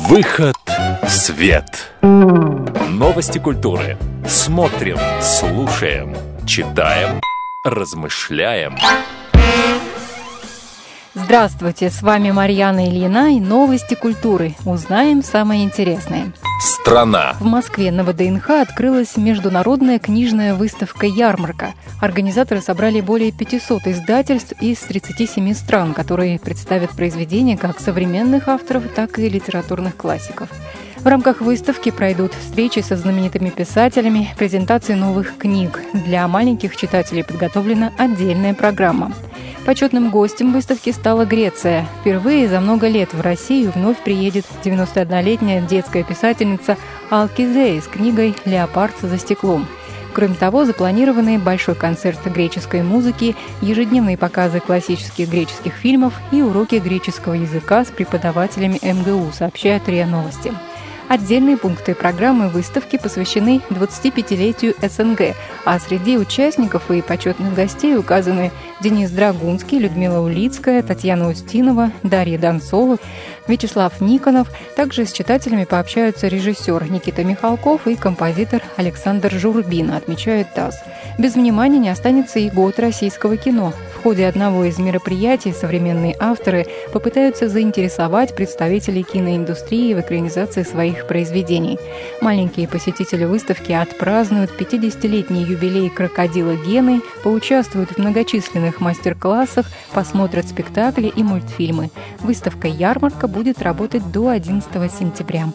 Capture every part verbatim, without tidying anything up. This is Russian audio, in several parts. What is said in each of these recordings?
Выход в свет. Новости культуры. Смотрим, слушаем, читаем, размышляем. Здравствуйте, с вами Марьяна Ильина и новости культуры. Узнаем самое интересное. Страна. В Москве на вэ дэ эн ха открылась международная книжная выставка «Ярмарка». Организаторы собрали более пятисот издательств из тридцати семи стран, которые представят произведения как современных авторов, так и литературных классиков. В рамках выставки пройдут встречи со знаменитыми писателями, презентации новых книг. Для маленьких читателей подготовлена отдельная программа. Почетным гостем выставки стала Греция. Впервые за много лет в Россию вновь приедет девяностооднолетняя детская писательница Алкизея с книгой «Леопард за стеклом». Кроме того, запланированы большой концерт греческой музыки, ежедневные показы классических греческих фильмов и уроки греческого языка с преподавателями эм гэ у, сообщают РИА Новости. Отдельные пункты программы выставки посвящены двадцатипятилетию эс эн гэ, а среди участников и почетных гостей указаны Денис Драгунский, Людмила Улицкая, Татьяна Устинова, Дарья Донцова, Вячеслав Никонов. Также с читателями пообщаются режиссер Никита Михалков и композитор Александр Журбин, отмечает ТАСС. Без внимания не останется и год российского кино. В ходе одного из мероприятий современные авторы попытаются заинтересовать представителей киноиндустрии в экранизации своих произведений. Маленькие посетители выставки отпразднуют пятидесятилетний юбилей «Крокодила Гены», поучаствуют в многочисленных мастер-классах, посмотрят спектакли и мультфильмы. Выставка «Ярмарка» будет работать до одиннадцатого сентября.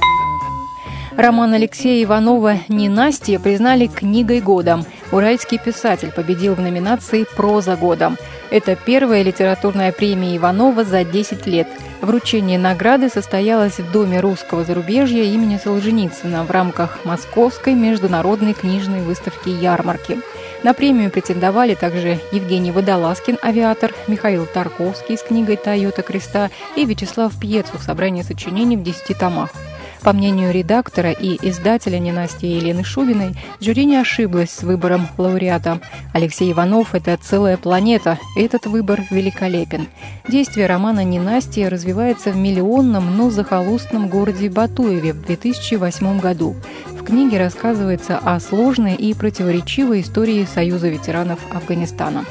Роман Алексея Иванова «Ненастье» признали книгой года. Уральский писатель победил в номинации «Проза года». Это первая литературная премия Иванова за десять лет. Вручение награды состоялось в Доме русского зарубежья имени Солженицына в рамках Московской международной книжной выставки «Ярмарки». На премию претендовали также Евгений Водолазкин, авиатор, Михаил Тарковский с книгой «Тойота Креста» и Вячеслав Пьецу, собрание сочинений в десяти томах. По мнению редактора и издателя «Ненастья» Елены Шубиной, жюри не ошиблась с выбором лауреата. Алексей Иванов – это целая планета, этот выбор великолепен. Действие романа «Ненастье» развивается в миллионном, но захолустном городе Батуеве в две тысячи восьмом году. В книге рассказывается о сложной и противоречивой истории Союза ветеранов Афганистана.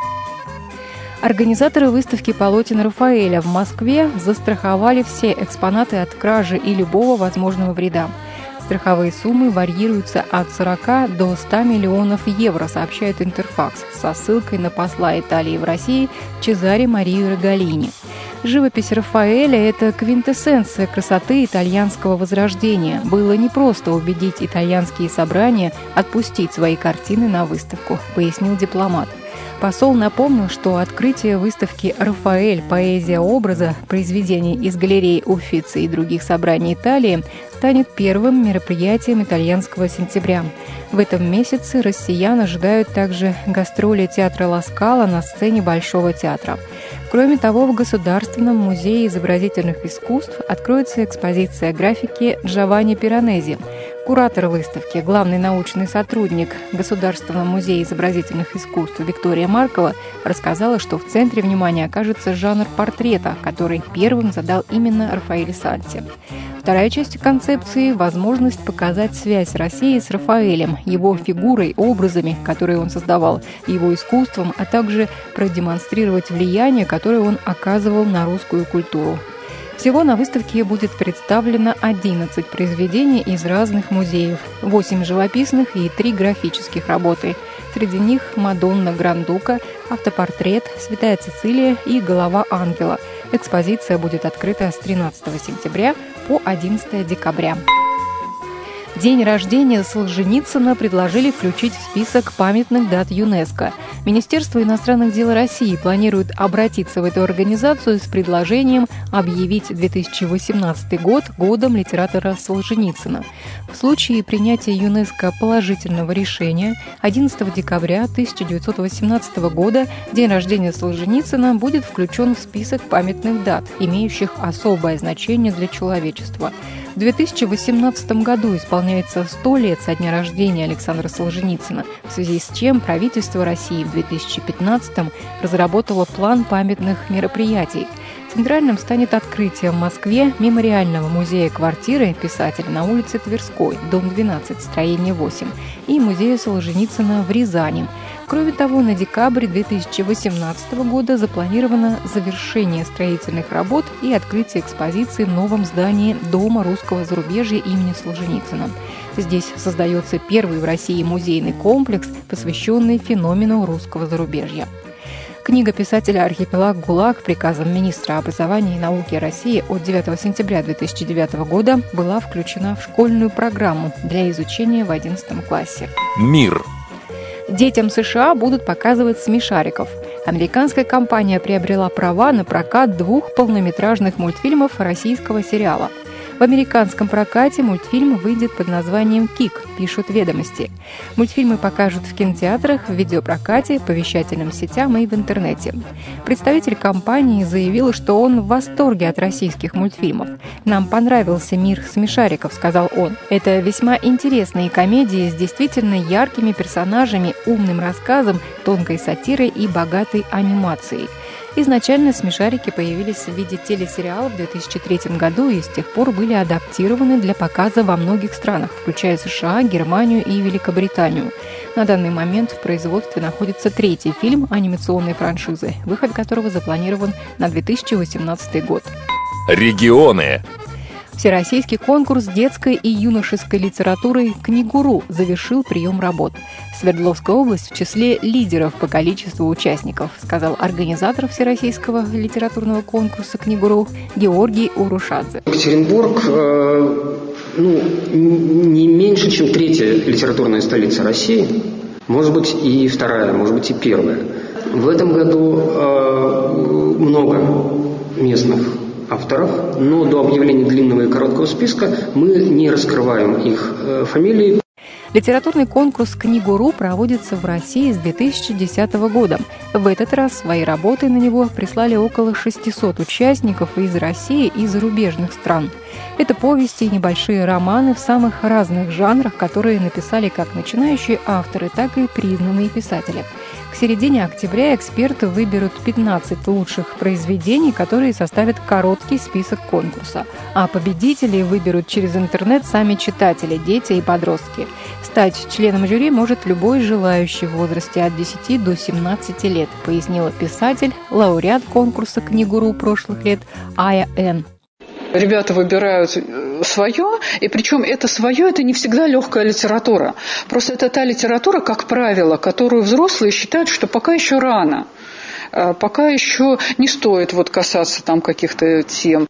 Организаторы выставки полотен Рафаэля в Москве застраховали все экспонаты от кражи и любого возможного вреда. Страховые суммы варьируются от сорока до ста миллионов евро, сообщает Интерфакс, со ссылкой на посла Италии в России Чезаре Марию Рогалини. Живопись Рафаэля – это квинтэссенция красоты итальянского возрождения. Было непросто убедить итальянские собрания отпустить свои картины на выставку, пояснил дипломат. Посол напомнил, что открытие выставки «Рафаэль. Поэзия образа» произведений из галерей Уффици и других собраний Италии станет первым мероприятием итальянского сентября. В этом месяце россиян ожидают также гастроли театра Ла Скала на сцене Большого театра. Кроме того, в Государственном музее изобразительных искусств откроется экспозиция графики Джованни Пиранези. Куратор выставки, главный научный сотрудник Государственного музея изобразительных искусств Виктория Маркова рассказала, что в центре внимания окажется жанр портрета, который первым задал именно Рафаэль Санти. Вторая часть концепции – возможность показать связь России с Рафаэлем, его фигурой, образами, которые он создавал, его искусством, а также продемонстрировать влияние, которое он оказывал на русскую культуру. Всего на выставке будет представлено одиннадцать произведений из разных музеев, восемь живописных и три графических работы. Среди них «Мадонна Грандука», автопортрет, «Святая Цицилия» и «Голова ангела». Экспозиция будет открыта с тринадцатого сентября по одиннадцатого декабря. День рождения Солженицына предложили включить в список памятных дат ЮНЕСКО. Министерство иностранных дел России планирует обратиться в эту организацию с предложением объявить две тысячи восемнадцатый год годом литератора Солженицына. В случае принятия ЮНЕСКО положительного решения одиннадцатого декабря тысяча девятьсот восемнадцатого года день рождения Солженицына будет включен в список памятных дат, имеющих особое значение для человечества. В две тысячи восемнадцатом году исполняется сто лет со дня рождения Александра Солженицына, в связи с чем правительство России в две тысячи пятнадцатом разработало план памятных мероприятий. Центральным станет открытие в Москве мемориального музея квартиры писателя на улице Тверской, дом двенадцать, строение восемь, и музея Солженицына в Рязани. Кроме того, на декабрь две тысячи восемнадцатого года запланировано завершение строительных работ и открытие экспозиции в новом здании Дома русского зарубежья имени Солженицына. Здесь создается первый в России музейный комплекс, посвященный феномену русского зарубежья. Книга писателя «Архипелаг ГУЛАГ» приказом министра образования и науки России от девятого сентября две тысячи девятого года была включена в школьную программу для изучения в одиннадцатом классе. Мир. Детям США будут показывать смешариков. Американская компания приобрела права на прокат двух полнометражных мультфильмов российского сериала. В американском прокате мультфильм выйдет под названием «Кик», пишут «Ведомости». Мультфильмы покажут в кинотеатрах, в видеопрокате, по вещательным сетям и в интернете. Представитель компании заявил, что он в восторге от российских мультфильмов. «Нам понравился мир смешариков», — сказал он. «Это весьма интересные комедии с действительно яркими персонажами, умным рассказом, тонкой сатирой и богатой анимацией». Изначально смешарики появились в виде телесериала в две тысячи третьем году и с тех пор были адаптированы для показа во многих странах, включая США, Германию и Великобританию. На данный момент в производстве находится третий фильм анимационной франшизы, выход которого запланирован на две тысячи восемнадцатый год. Регионы. Всероссийский конкурс детской и юношеской литературы «Книгуру» завершил прием работ. Свердловская область в числе лидеров по количеству участников, сказал организатор Всероссийского литературного конкурса «Книгуру» Георгий Урушадзе. Екатеринбург э, ну, не меньше, чем третья литературная столица России, может быть и вторая, может быть и первая. В этом году э, много местных авторов, но до объявления длинного и короткого списка мы не раскрываем их э, фамилии. Литературный конкурс «Книгуру» проводится в России с две тысячи десятого года. В этот раз свои работы на него прислали около шестисот участников из России и зарубежных стран. Это повести и небольшие романы в самых разных жанрах, которые написали как начинающие авторы, так и признанные писатели. К середине октября эксперты выберут пятнадцать лучших произведений, которые составят короткий список конкурса. А победителей выберут через интернет сами читатели, дети и подростки. Стать членом жюри может любой желающий в возрасте от десяти до семнадцати лет, пояснила писатель, лауреат конкурса «Книгуру» прошлых лет Ая Н. Ребята выбирают свое, и причем это свое, это не всегда легкая литература. Просто это та литература, как правило, которую взрослые считают, что пока еще рано, пока еще не стоит вот касаться там каких-то тем.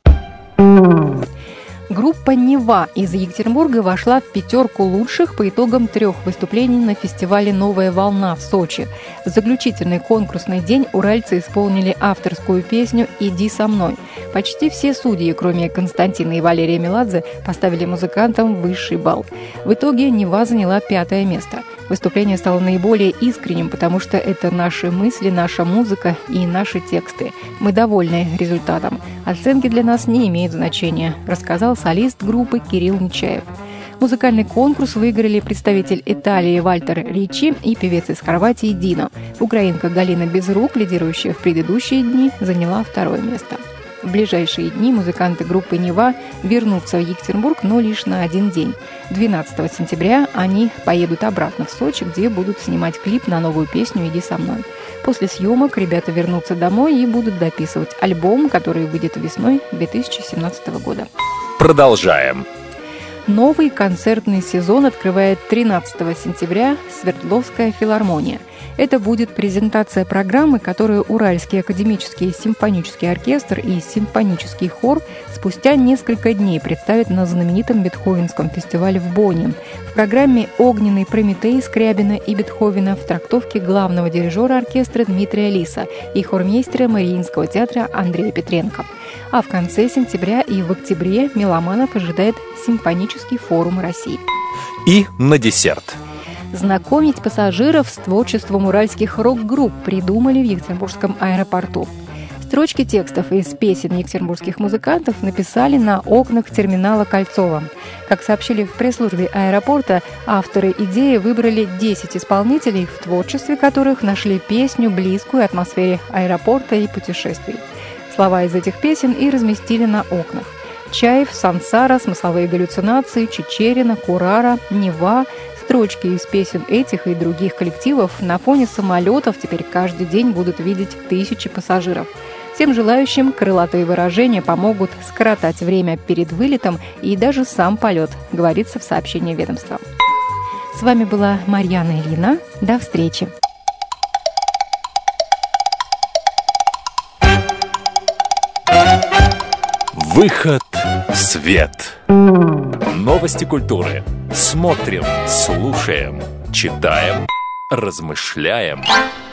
Группа «Нева» из Екатеринбурга вошла в пятерку лучших по итогам трех выступлений на фестивале «Новая волна» в Сочи. В заключительный конкурсный день уральцы исполнили авторскую песню «Иди со мной». Почти все судьи, кроме Константина и Валерия Меладзе, поставили музыкантам высший балл. В итоге «Нева» заняла пятое место. Выступление стало наиболее искренним, потому что это наши мысли, наша музыка и наши тексты. Мы довольны результатом. Оценки для нас не имеют значения, рассказал солист группы Кирилл Нечаев. Музыкальный конкурс выиграли представитель Италии Вальтер Ричи и певец из Хорватии Дино. Украинка Галина Безрук, лидирующая в предыдущие дни, заняла второе место. В ближайшие дни музыканты группы «Нева» вернутся в Екатеринбург, но лишь на один день. двенадцатого сентября они поедут обратно в Сочи, где будут снимать клип на новую песню «Иди со мной». После съемок ребята вернутся домой и будут дописывать альбом, который выйдет весной две тысячи семнадцатого года. Продолжаем. Новый концертный сезон открывает тринадцатого сентября Свердловская филармония. Это будет презентация программы, которую Уральский академический симфонический оркестр и симфонический хор спустя несколько дней представят на знаменитом Бетховенском фестивале в Бонне. В программе «Огненный Прометей» Скрябина и Бетховена в трактовке главного дирижера оркестра Дмитрия Лиса и хормейстера Мариинского театра Андрея Петренко. А в конце сентября и в октябре меломанов ожидает Симфонический форум России. И на десерт. Знакомить пассажиров с творчеством уральских рок-групп придумали в Екатеринбургском аэропорту. Строчки текстов из песен екатеринбургских музыкантов написали на окнах терминала Кольцова. Как сообщили в пресс-службе аэропорта, авторы идеи выбрали десять исполнителей, в творчестве которых нашли песню, близкую атмосфере аэропорта и путешествий. слова из этих песен и разместили на окнах. Чаев, Сансара, смысловые галлюцинации, Чичерина, Курара, Нева. Строчки из песен этих и других коллективов на фоне самолетов теперь каждый день будут видеть тысячи пассажиров. Всем желающим крылатые выражения помогут скоротать время перед вылетом и даже сам полет, говорится в сообщении ведомства. С вами была Марьяна Ильина. До встречи. Выход в свет. Новости культуры. Смотрим, слушаем, читаем, размышляем.